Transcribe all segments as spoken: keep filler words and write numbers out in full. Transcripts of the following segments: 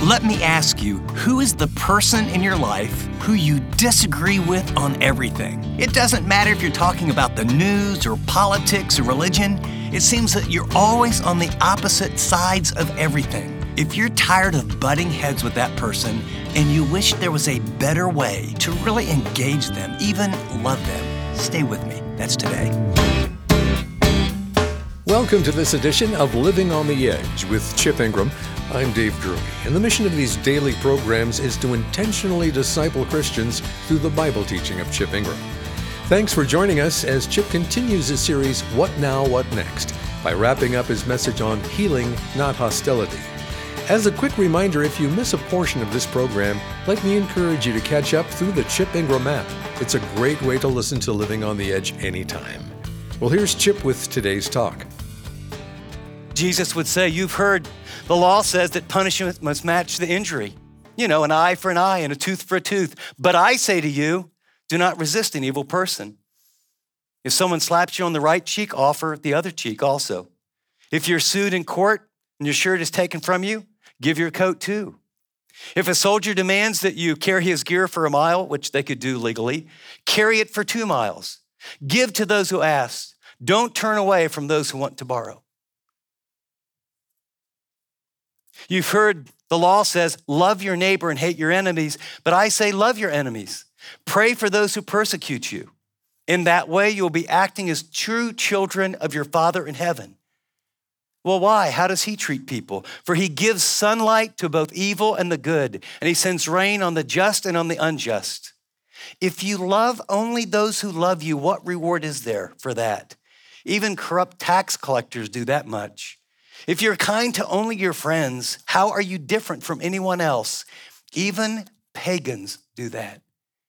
Let me ask you, who is the person in your life who you disagree with on everything? It doesn't matter if you're talking about the news or politics or religion. It seems that you're always on the opposite sides of everything. If you're tired of butting heads with that person and you wish there was a better way to really engage them, even love them, stay with me. That's today. Welcome to this edition of Living on the Edge with Chip Ingram. I'm Dave Drury, and the mission of these daily programs is to intentionally disciple Christians through the Bible teaching of Chip Ingram. Thanks for joining us as Chip continues his series, What Now, What Next, by wrapping up his message on healing, not hostility. As a quick reminder, if you miss a portion of this program, let me encourage you to catch up through the Chip Ingram app. It's a great way to listen to Living on the Edge anytime. Well, here's Chip with today's talk. Jesus would say, you've heard the law says that punishment must match the injury. You know, an eye for an eye and a tooth for a tooth. But I say to you, do not resist an evil person. If someone slaps you on the right cheek, offer the other cheek also. If you're sued in court and your shirt is taken from you, give your coat too. If a soldier demands that you carry his gear for a mile, which they could do legally, carry it for two miles. Give to those who ask. Don't turn away from those who want to borrow. You've heard the law says, love your neighbor and hate your enemies, but I say love your enemies. Pray for those who persecute you. In that way, you'll be acting as true children of your Father in heaven. Well, why? How does he treat people? For he gives sunlight to both evil and the good, and he sends rain on the just and on the unjust. If you love only those who love you, what reward is there for that? Even corrupt tax collectors do that much. If you're kind to only your friends, how are you different from anyone else? Even pagans do that.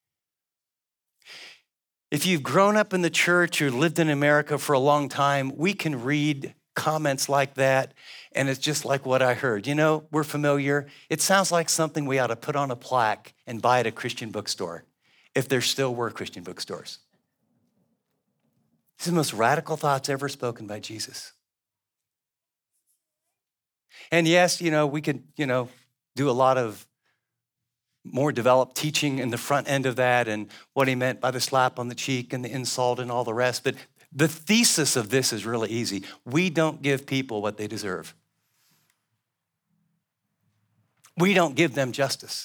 If you've grown up in the church or lived in America for a long time, we can read comments like that, and it's just like what I heard. You know, we're familiar. It sounds like something we ought to put on a plaque and buy at a Christian bookstore, if there still were Christian bookstores. These are the most radical thoughts ever spoken by Jesus. And yes, you know, we could, you know, do a lot of more developed teaching in the front end of that and what he meant by the slap on the cheek and the insult and all the rest. But the thesis of this is really easy. We don't give people what they deserve. We don't give them justice.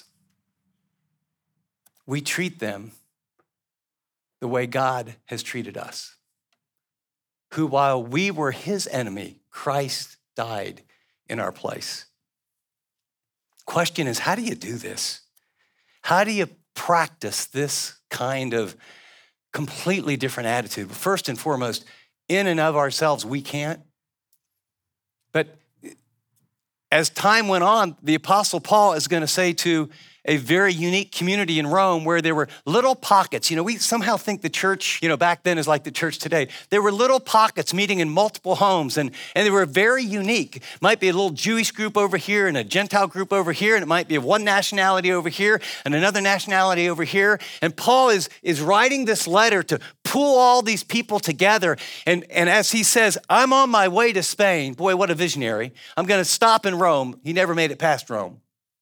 We treat them the way God has treated us, who while we were his enemy, Christ died in our place. Question is, how do you do this? How do you practice this kind of completely different attitude? First and foremost, in and of ourselves, we can't. But as time went on, the Apostle Paul is going to say to a very unique community in Rome where there were little pockets. You know, we somehow think the church, you know, back then is like the church today. There were little pockets meeting in multiple homes, and, and they were very unique. Might be a little Jewish group over here and a Gentile group over here, and it might be of one nationality over here and another nationality over here. And Paul is, is writing this letter to pull all these people together. And, and as he says, I'm on my way to Spain. Boy, what a visionary. I'm going to stop in Rome. He never made it past Rome.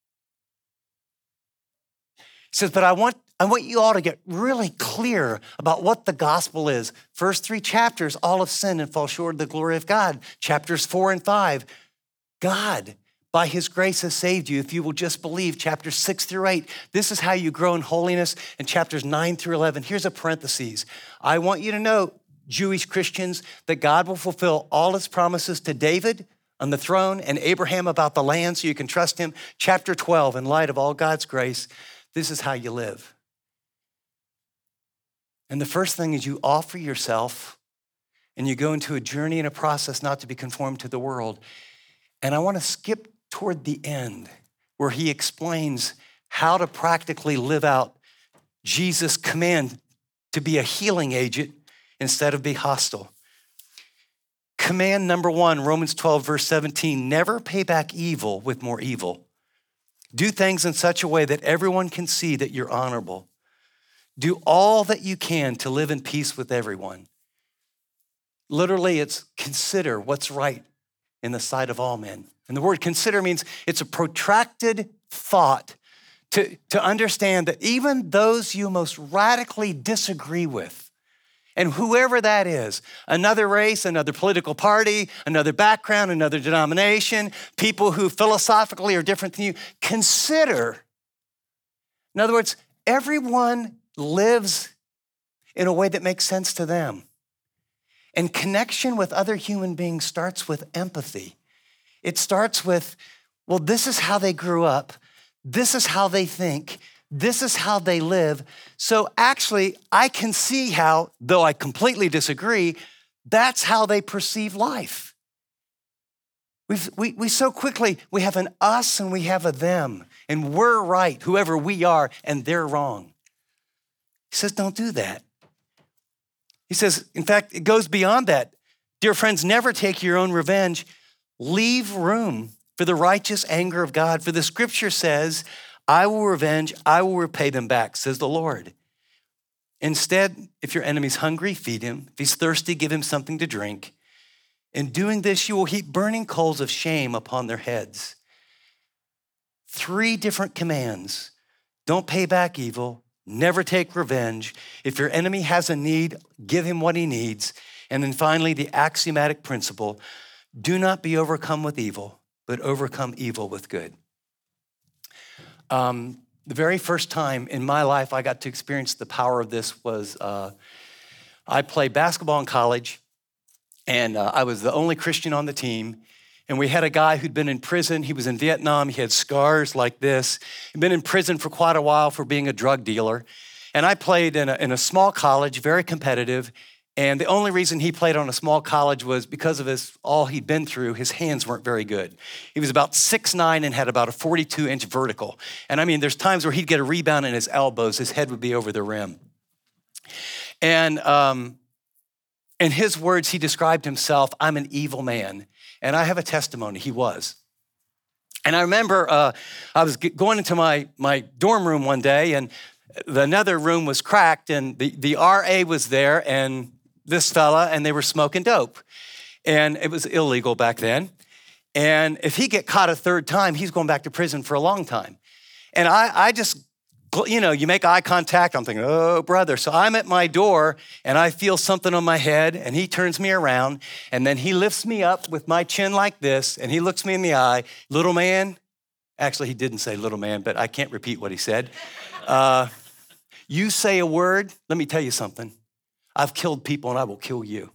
He says, but I want, I want you all to get really clear about what the gospel is. First three chapters, all have sinned and fall short of the glory of God. Chapters four and five, God, by his grace has saved you if you will just believe. Chapters six through eight, this is how you grow in holiness. And chapters nine through eleven, here's a parenthesis. I want you to know, Jewish Christians, that God will fulfill all his promises to David on the throne and Abraham about the land so you can trust him. Chapter twelve, in light of all God's grace, this is how you live. And the first thing is you offer yourself and you go into a journey and a process not to be conformed to the world. And I want to skip toward the end where he explains how to practically live out Jesus' command to be a healing agent instead of be hostile. Command number one, Romans twelve, verse seventeen, never pay back evil with more evil. Do things in such a way that everyone can see that you're honorable. Do all that you can to live in peace with everyone. Literally, it's consider what's right in the sight of all men. And the word consider means it's a protracted thought to, to understand that even those you most radically disagree with, and whoever that is, another race, another political party, another background, another denomination, people who philosophically are different than you, consider, in other words, everyone lives in a way that makes sense to them. And connection with other human beings starts with empathy. It starts with, well, this is how they grew up. This is how they think. This is how they live. So actually, I can see how, though I completely disagree, that's how they perceive life. We've, we we so quickly, we have an us and we have a them, and we're right, whoever we are, and they're wrong. He says, don't do that. He says, in fact, it goes beyond that. Dear friends, never take your own revenge. Leave room for the righteous anger of God. For the scripture says, I will revenge, I will repay them back, says the Lord. Instead, if your enemy's hungry, feed him. If he's thirsty, give him something to drink. In doing this, you will heap burning coals of shame upon their heads. Three different commands. Don't pay back evil. Never take revenge. If your enemy has a need, give him what he needs. And then finally, the axiomatic principle, do not be overcome with evil, but overcome evil with good. Um, the very first time in my life I got to experience the power of this was uh, I played basketball in college, and uh, I was the only Christian on the team. And we had a guy who'd been in prison. He was in Vietnam. He had scars like this. He'd been in prison for quite a while for being a drug dealer. And I played in a, in a small college, very competitive. And the only reason he played on a small college was because of his all he'd been through. His hands weren't very good. He was about six nine and had about a forty-two inch vertical. And I mean, there's times where he'd get a rebound in his elbows. His head would be over the rim. And um, in his words, he described himself, I'm an evil man. And I have a testimony, he was. And I remember uh, I was going into my, my dorm room one day, and the another room was cracked, and the, the R A was there, and this fella, and they were smoking dope. And it was illegal back then. And if he get caught a third time, he's going back to prison for a long time. And I, I just, you know, you make eye contact, I'm thinking, oh, brother. So I'm at my door, and I feel something on my head, and he turns me around, and then he lifts me up with my chin like this, and he looks me in the eye. Little man, actually, he didn't say little man, but I can't repeat what he said. Uh, you say a word, let me tell you something. I've killed people, and I will kill you.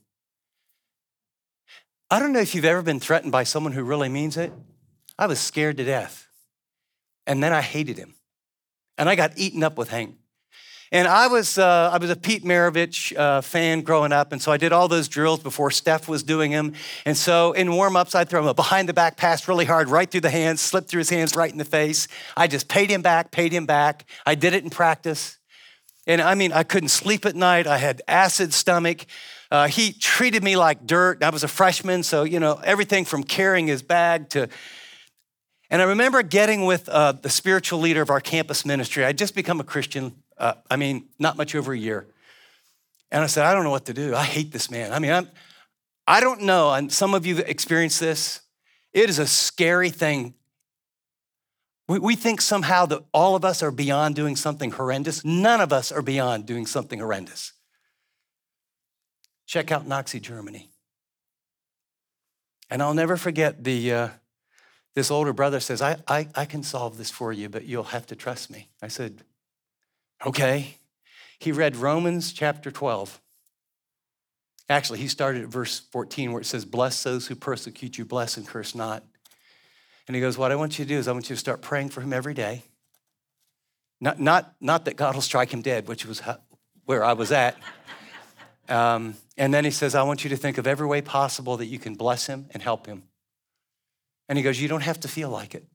I don't know if you've ever been threatened by someone who really means it. I was scared to death. And then I hated him. And I got eaten up with Hank. And I was uh, I was a Pete Maravich uh, fan growing up, and so I did all those drills before Steph was doing them. And so in warm-ups, I'd throw him a behind-the-back pass really hard, right through the hands, slip through his hands right in the face. I just paid him back, paid him back. I did it in practice. And I mean, I couldn't sleep at night. I had acid stomach. Uh, he treated me like dirt. I was a freshman, so, you know, everything from carrying his bag to... And I remember getting with uh, the spiritual leader of our campus ministry. I'd just become a Christian, uh, I mean, not much over a year. And I said, I don't know what to do. I hate this man. I mean, I'm, I don't know, and some of you have experienced this. It is a scary thing. We, we think somehow that all of us are beyond doing something horrendous. None of us are beyond doing something horrendous. Check out Nazi Germany. And I'll never forget the... Uh, This older brother says, I, I, I can solve this for you, but you'll have to trust me. I said, okay. He read Romans chapter twelve. Actually, he started at verse fourteen where it says, bless those who persecute you, bless and curse not. And he goes, what I want you to do is I want you to start praying for him every day. Not, not, not that God will strike him dead, which was how, where I was at. Um, and then he says, I want you to think of every way possible that you can bless him and help him. And he goes, you don't have to feel like it.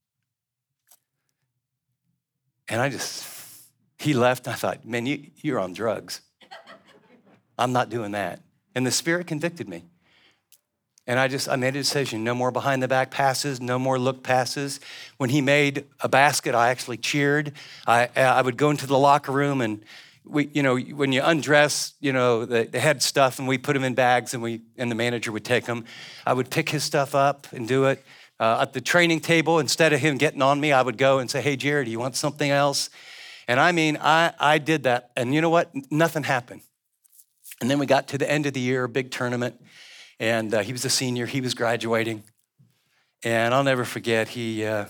And I just, he left. I thought, man, you, you're on drugs. I'm not doing that. And the Spirit convicted me. And I just, I made a decision, no more behind the back passes, no more look passes. When he made a basket, I actually cheered. I, I would go into the locker room and we, you know, when you undress, you know, they, they had stuff and we put them in bags and we, and the manager would take them. I would pick his stuff up and do it. Uh, at the training table, instead of him getting on me, I would go and say, hey, Jared, do you want something else? And I mean, I, I did that. And you know what? Nothing happened. And then we got to the end of the year, a big tournament. And uh, he was a senior. He was graduating. And I'll never forget, he uh,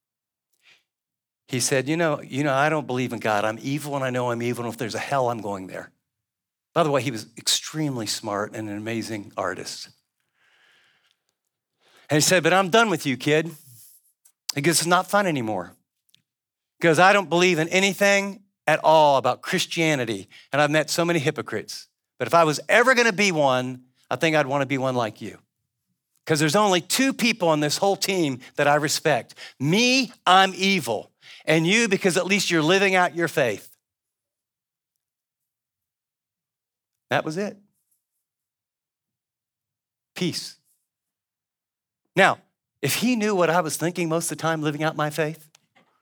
he said, you know, you know, I don't believe in God. I'm evil, and I know I'm evil. And if there's a hell, I'm going there. By the way, he was extremely smart and an amazing artist. And he said, but I'm done with you, kid. Because it's not fun anymore. Because I don't believe in anything at all about Christianity. And I've met so many hypocrites. But if I was ever going to be one, I think I'd want to be one like you. Because there's only two people on this whole team that I respect. Me, I'm evil. And you, because at least you're living out your faith. That was it. Peace. Now, if he knew what I was thinking most of the time living out my faith.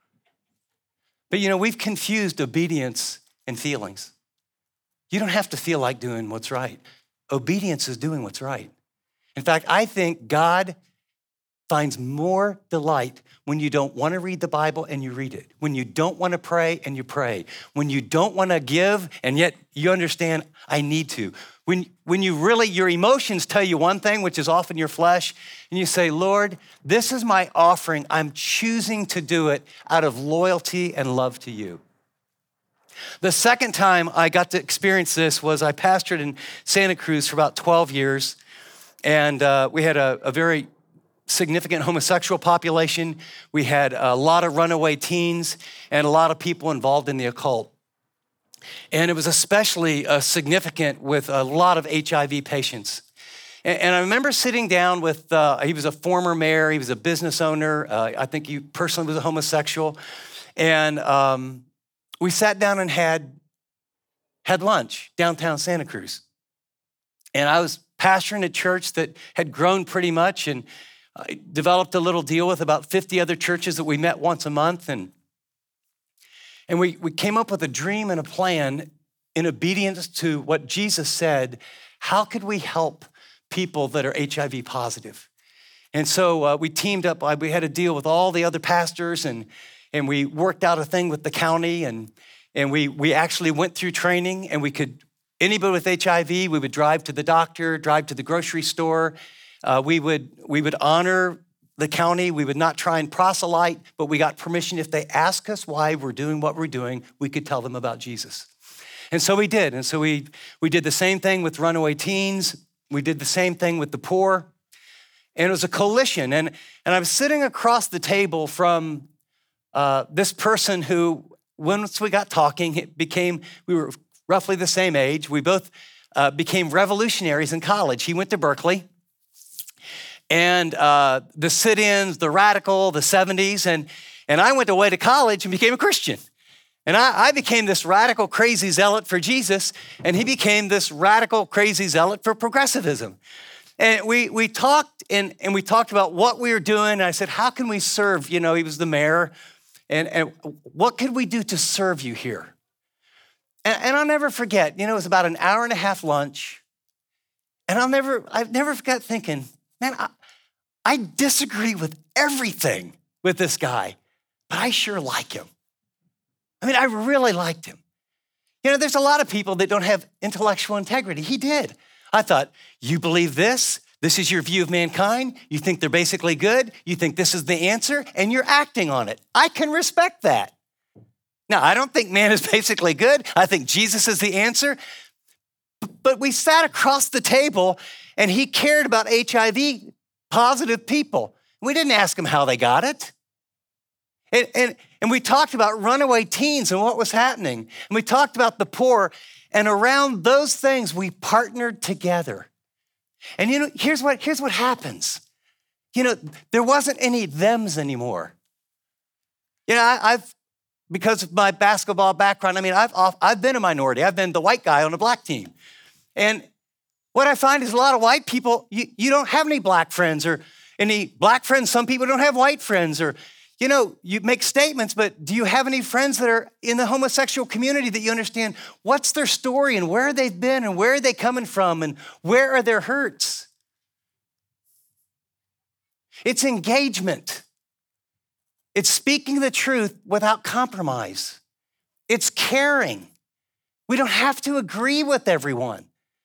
But you know, we've confused obedience and feelings. You don't have to feel like doing what's right. Obedience is doing what's right. In fact, I think God finds more delight when you don't want to read the Bible and you read it. When you don't want to pray and you pray. When you don't want to give and yet you understand, I need to. When, when you really, your emotions tell you one thing, which is often your flesh, and you say, Lord, this is my offering. I'm choosing to do it out of loyalty and love to you. The second time I got to experience this was I pastored in Santa Cruz for about twelve years. And uh, we had a, a very significant homosexual population. We had a lot of runaway teens and a lot of people involved in the occult. And it was especially uh, significant with a lot of H I V patients. And, and I remember sitting down with, uh, he was a former mayor, he was a business owner. Uh, I think he personally was a homosexual. And um, we sat down and had, had lunch downtown Santa Cruz. And I was pastoring a church that had grown pretty much, and I developed a little deal with about fifty other churches that we met once a month. And, and we, we came up with a dream and a plan in obedience to what Jesus said. How could we help people that are H I V positive? And so uh, we teamed up. We had a deal with all the other pastors, and, and we worked out a thing with the county. And, and we, we actually went through training, and we could, anybody with H I V, we would drive to the doctor, drive to the grocery store. Uh, we would we would honor the county. We would not try and proselyte, but we got permission. If they ask us why we're doing what we're doing, we could tell them about Jesus. And so we did. And so we, we did the same thing with runaway teens. We did the same thing with the poor. And it was a coalition. And, and I was sitting across the table from uh, this person who, once we got talking, it became, we were roughly the same age. We both uh, became revolutionaries in college. He went to Berkeley. And uh, the sit-ins, the radical, the seventies, and, and I went away to college and became a Christian. And I, I became this radical, crazy zealot for Jesus, and he became this radical, crazy zealot for progressivism. And we we talked, and, and we talked about what we were doing, and I said, how can we serve? You know, he was the mayor, and, and what could we do to serve you here? And, and I'll never forget, you know, it was about an hour and a half lunch, and I'll never, I've never forgot thinking, man, I, I disagree with everything with this guy, but I sure like him. I mean, I really liked him. You know, there's a lot of people that don't have intellectual integrity. He did. I thought, you believe this? This is your view of mankind? You think they're basically good? You think this is the answer? And you're acting on it. I can respect that. Now, I don't think man is basically good. I think Jesus is the answer. But we sat across the table, and he cared about H I V positive people. We didn't ask him how they got it. And, and, and we talked about runaway teens and what was happening. And we talked about the poor. And around those things, we partnered together. And you know, here's what, here's what happens. You know, there wasn't any thems anymore. You know, I, I've, because of my basketball background, I mean, I've, I've been a minority. I've been the white guy on a black team. And what I find is a lot of white people, you, you don't have any black friends or any black friends. Some people don't have white friends, or, you know, you make statements, but do you have any friends that are in the homosexual community that you understand what's their story and where they've been and where are they coming from and where are their hurts? It's engagement. It's speaking the truth without compromise. It's caring. We don't have to agree with everyone.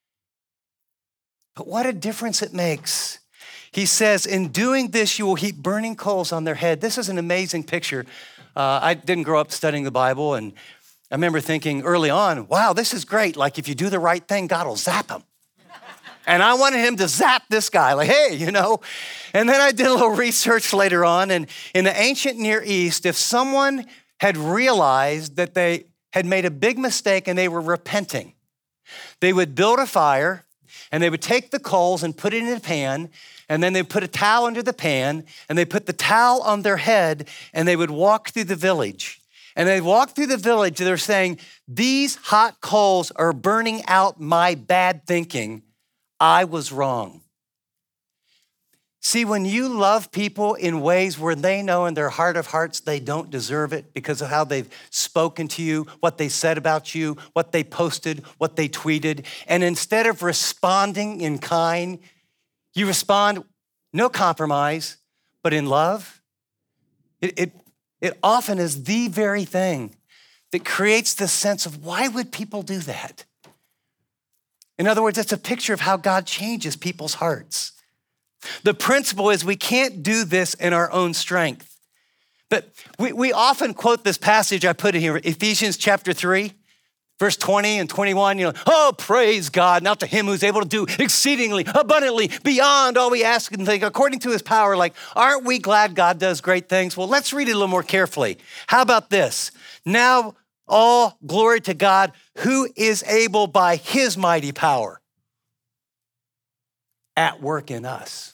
But what a difference it makes. He says, in doing this, you will heap burning coals on their head. This is an amazing picture. Uh, I didn't grow up studying the Bible, and I remember thinking early on, wow, this is great. Like if you do the right thing, God will zap him. And I wanted him to zap this guy, like, hey, you know. And then I did a little research later on, and in the ancient Near East, if someone had realized that they had made a big mistake and they were repenting, they would build a fire, and they would take the coals and put it in a pan, and then they put a towel under the pan, and they put the towel on their head, and they would walk through the village. And they walk through the village, and they're saying, these hot coals are burning out my bad thinking. I was wrong. See, when you love people in ways where they know in their heart of hearts they don't deserve it because of how they've spoken to you, what they said about you, what they posted, what they tweeted, and instead of responding in kind, you respond, no compromise, but in love, it, it, it often is the very thing that creates the sense of why would people do that? In other words, it's a picture of how God changes people's hearts. The principle is we can't do this in our own strength. But we, we often quote this passage I put in here, Ephesians chapter three, verse twenty and twenty-one, you know, oh, praise God, now to him who's able to do exceedingly, abundantly, beyond all we ask and think, according to his power. Like, aren't we glad God does great things? Well, let's read it a little more carefully. How about this? Now, all glory to God, who is able by his mighty power at work in us.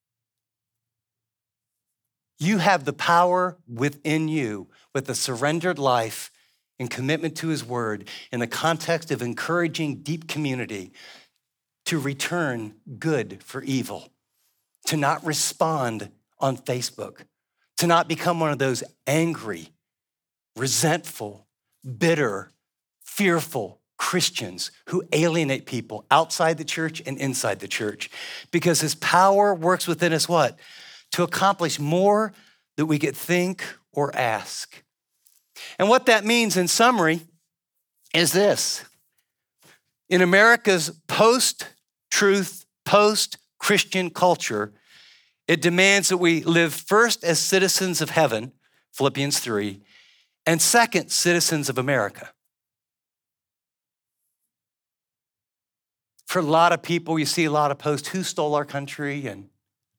You have the power within you with a surrendered life and commitment to his word in the context of encouraging deep community to return good for evil, to not respond on Facebook, to not become one of those angry, resentful, bitter, fearful Christians who alienate people outside the church and inside the church, because his power works within us what? To accomplish more than we could think or ask. And what that means in summary is this. In America's post-truth, post-Christian culture, it demands that we live first as citizens of heaven, Philippians three, and second, citizens of America. For a lot of people, you see a lot of posts, who stole our country? And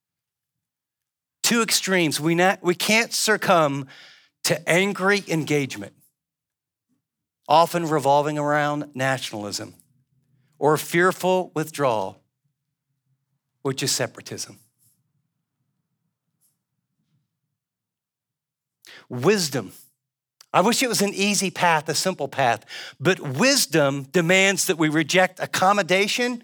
two extremes. We, not, we can't succumb to angry engagement, often revolving around nationalism, or fearful withdrawal, which is separatism. Wisdom. I wish it was an easy path, a simple path, but wisdom demands that we reject accommodation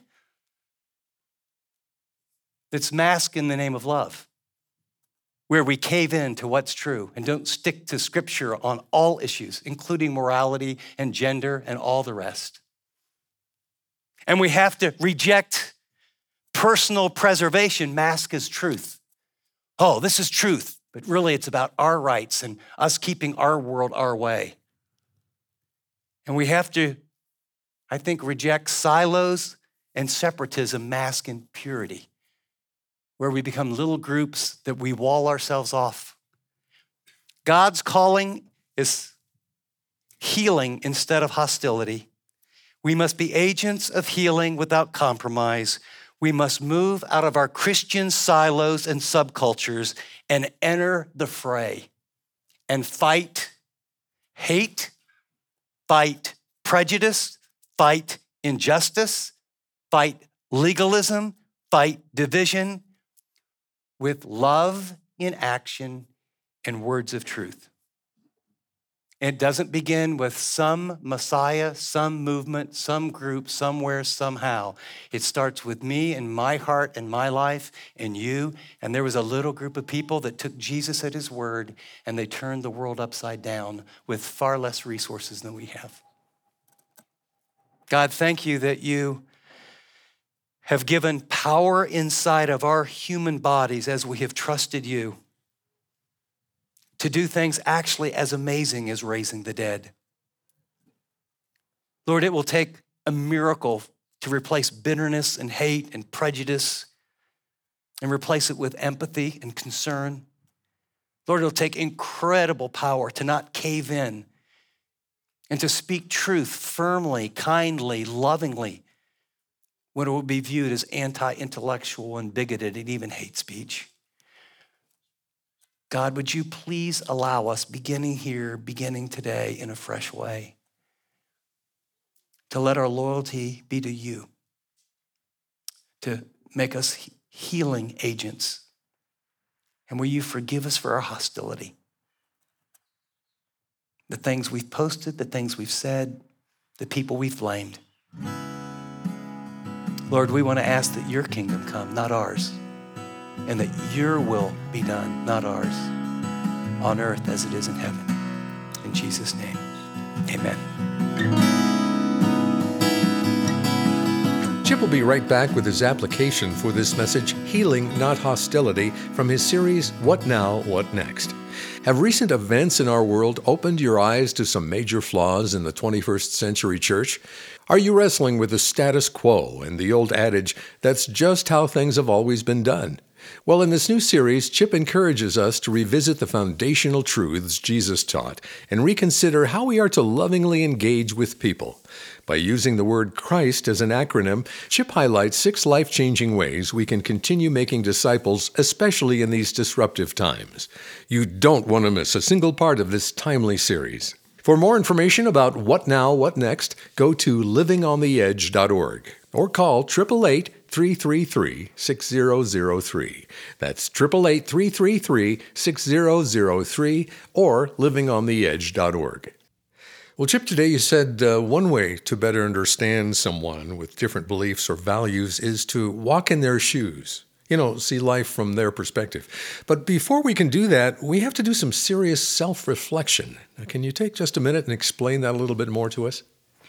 that's masked in the name of love, where we cave in to what's true and don't stick to scripture on all issues, including morality and gender and all the rest. And we have to reject personal preservation masked as truth. Oh, this is truth, but really it's about our rights and us keeping our world our way. And we have to, I think, reject silos and separatism masked in purity, where we become little groups that we wall ourselves off. God's calling is healing instead of hostility. We must be agents of healing without compromise. We must move out of our Christian silos and subcultures and enter the fray and fight hate, fight prejudice, fight injustice, fight legalism, fight division, with love in action and words of truth. It doesn't begin with some Messiah, some movement, some group, somewhere, somehow. It starts with me and my heart and my life and you. And there was a little group of people that took Jesus at his word and they turned the world upside down with far less resources than we have. God, thank you that you have given power inside of our human bodies as we have trusted you to do things actually as amazing as raising the dead. Lord, it will take a miracle to replace bitterness and hate and prejudice and replace it with empathy and concern. Lord, it'll take incredible power to not cave in and to speak truth firmly, kindly, lovingly, when it will be viewed as anti-intellectual and bigoted and even hate speech. God, would you please allow us, beginning here, beginning today, in a fresh way, to let our loyalty be to you, to make us healing agents. And will you forgive us for our hostility? The things we've posted, the things we've said, the people we've blamed. Lord, we want to ask that your kingdom come, not ours, and that your will be done, not ours, on earth as it is in heaven. In Jesus' name, amen. Chip will be right back with his application for this message, Healing, Not Hostility, from his series, What Now, What Next? Have recent events in our world opened your eyes to some major flaws in the twenty-first century church? Are you wrestling with the status quo and the old adage, that's just how things have always been done? Well, in this new series, Chip encourages us to revisit the foundational truths Jesus taught and reconsider how we are to lovingly engage with people. By using the word Christ as an acronym, Chip highlights six life-changing ways we can continue making disciples, especially in these disruptive times. You don't want to miss a single part of this timely series. For more information about What Now, What Next, go to living on the edge dot org or call eight eight eight, three three three, six zero zero three. That's eight eight eight, three three three, six zero zero three or living on the edge dot org. Well, Chip, today you said uh, one way to better understand someone with different beliefs or values is to walk in their shoes. You know, see life from their perspective. But before we can do that, we have to do some serious self-reflection. Now, can you take just a minute and explain that a little bit more to us?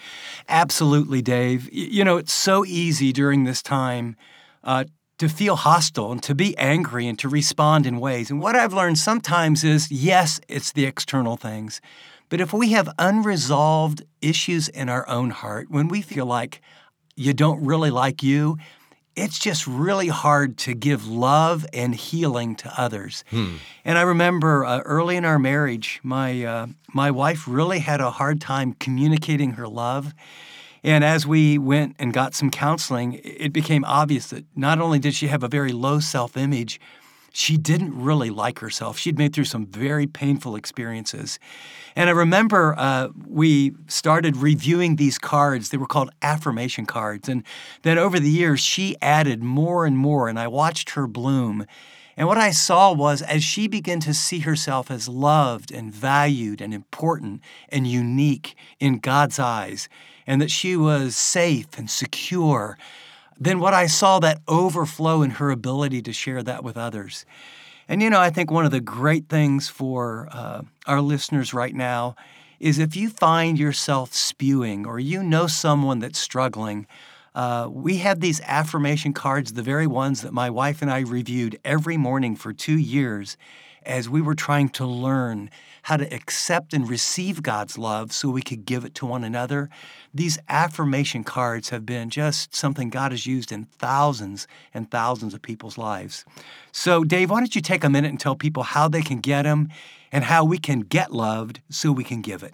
Absolutely, Dave. You know, it's so easy during this time uh, to feel hostile and to be angry and to respond in ways. And what I've learned sometimes is, yes, it's the external things. But if we have unresolved issues in our own heart, when we feel like you don't really like you, it's just really hard to give love and healing to others. Hmm. And I remember uh, early in our marriage, my uh, my wife really had a hard time communicating her love. And as we went and got some counseling, it became obvious that not only did she have a very low self-image, she didn't really like herself. She'd been through some very painful experiences. And I remember uh, we started reviewing these cards. They were called affirmation cards. And then over the years, she added more and more, and I watched her bloom. And what I saw was as she began to see herself as loved and valued and important and unique in God's eyes, and that she was safe and secure, then what I saw that overflow in her ability to share that with others. And, you know, I think one of the great things for uh, our listeners right now is if you find yourself spewing or you know someone that's struggling, uh, we have these affirmation cards, the very ones that my wife and I reviewed every morning for two years as we were trying to learn how to accept and receive God's love so we could give it to one another. These affirmation cards have been just something God has used in thousands and thousands of people's lives. So, Dave, why don't you take a minute and tell people how they can get them and how we can get loved so we can give it?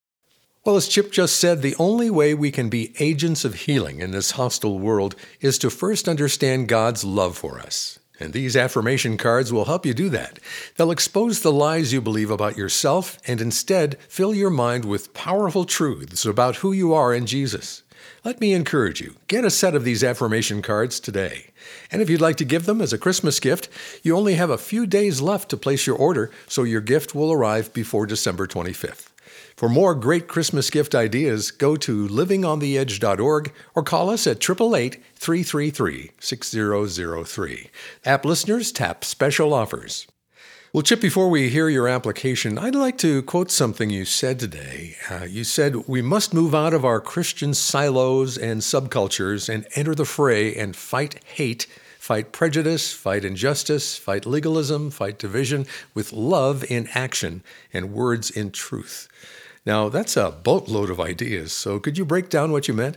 Well, as Chip just said, the only way we can be agents of healing in this hostile world is to first understand God's love for us. And these affirmation cards will help you do that. They'll expose the lies you believe about yourself and instead fill your mind with powerful truths about who you are in Jesus. Let me encourage you, get a set of these affirmation cards today. And if you'd like to give them as a Christmas gift, you only have a few days left to place your order, so your gift will arrive before December twenty-fifth. For more great Christmas gift ideas, go to living on the edge dot org or call us at eight eight eight, three three three, six zero zero three. App listeners, tap special offers. Well, Chip, before we hear your application, I'd like to quote something you said today. Uh, you said, "We must move out of our Christian silos and subcultures and enter the fray and fight hate, fight prejudice, fight injustice, fight legalism, fight division with love in action and words in truth." Now, that's a boatload of ideas, so could you break down what you meant?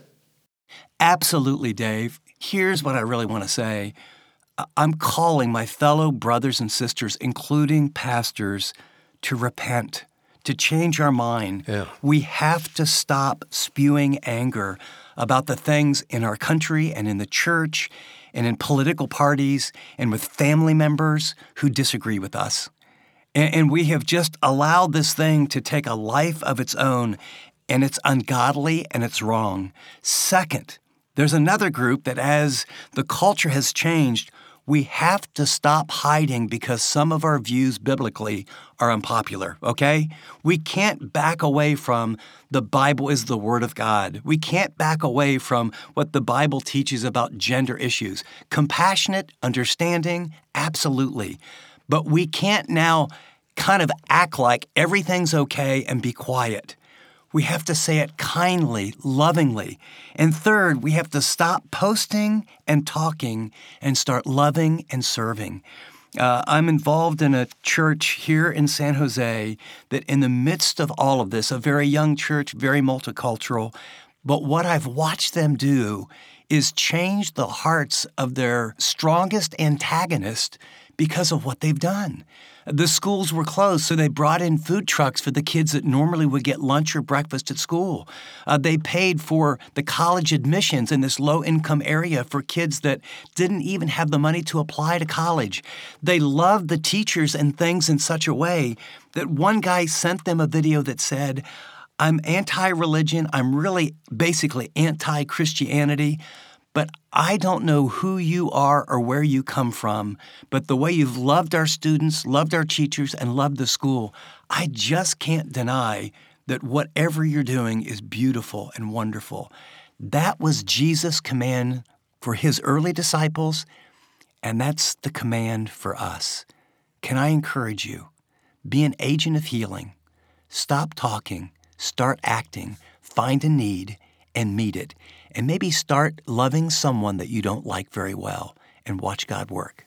Absolutely, Dave. Here's what I really want to say. I'm calling my fellow brothers and sisters, including pastors, to repent, to change our mind. Yeah. We have to stop spewing anger about the things in our country and in the church and in political parties and with family members who disagree with us. And, and we have just allowed this thing to take a life of its own, and it's ungodly and it's wrong. Second, there's another group that as the culture has changed, we have to stop hiding because some of our views biblically are unpopular, okay? We can't back away from the Bible is the Word of God. We can't back away from what the Bible teaches about gender issues. Compassionate, understanding, absolutely. But we can't now kind of act like everything's okay and be quiet. We have to say it kindly, lovingly. And third, we have to stop posting and talking and start loving and serving. Uh, I'm involved in a church here in San Jose that in the midst of all of this, a very young church, very multicultural, but what I've watched them do is change the hearts of their strongest antagonist because of what they've done. The schools were closed, so they brought in food trucks for the kids that normally would get lunch or breakfast at school. Uh, they paid for the college admissions in this low-income area for kids that didn't even have the money to apply to college. They loved the teachers and things in such a way that one guy sent them a video that said, "I'm anti-religion, I'm really basically anti-Christianity, but I don't know who you are or where you come from, but the way you've loved our students, loved our teachers, and loved the school, I just can't deny that whatever you're doing is beautiful and wonderful." That was Jesus' command for his early disciples, and that's the command for us. Can I encourage you? Be an agent of healing. Stop talking, start acting, find a need, and meet it. And maybe start loving someone that you don't like very well and watch God work.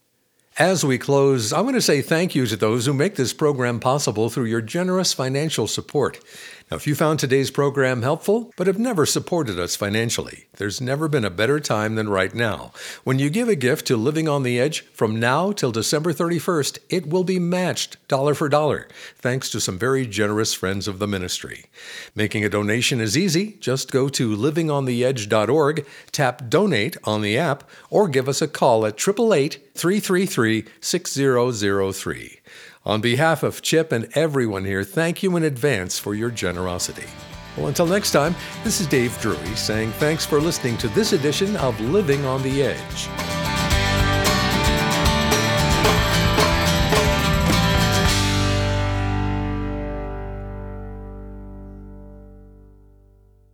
As we close, I want to say thank you to those who make this program possible through your generous financial support. Now, if you found today's program helpful but have never supported us financially, there's never been a better time than right now. When you give a gift to Living on the Edge, from now till December thirty-first, it will be matched dollar for dollar, thanks to some very generous friends of the ministry. Making a donation is easy. Just go to living on the edge dot org, tap Donate on the app, or give us a call at eight eight eight, three three three, six zero zero three. On behalf of Chip and everyone here, thank you in advance for your generosity. Well, until next time, this is Dave Drury saying thanks for listening to this edition of Living on the Edge.